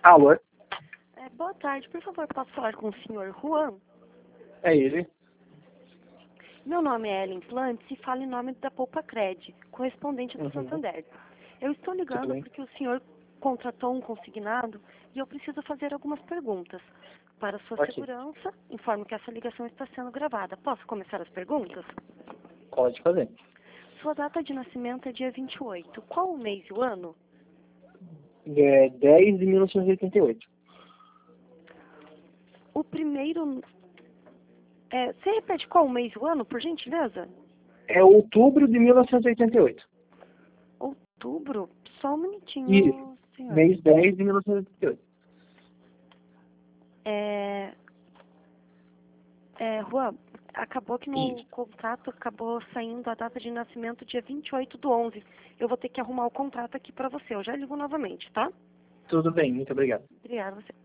Alô? Boa tarde, por favor, posso falar com o senhor Juan? É ele? Meu nome é Ellen Plantes e falo em nome da Poupa Cred, correspondente do Santander. Eu estou ligando porque o senhor contratou um consignado e eu preciso fazer algumas perguntas. Para sua segurança, informo que essa ligação está sendo gravada. Posso começar as perguntas? Pode fazer. Sua data de nascimento é dia 28. Qual o mês e o ano? É 10 de 1988. O primeiro... você repete qual o mês e o ano, por gentileza? É outubro de 1988. Outubro? Só um minutinho, Isso. senhor. Mês 10 de 1988. Juan, acabou que no contrato acabou saindo a data de nascimento dia 28/11. Eu vou ter que arrumar o contrato aqui para você. Eu já ligo novamente, tá? Tudo bem, muito obrigado. Obrigada, você.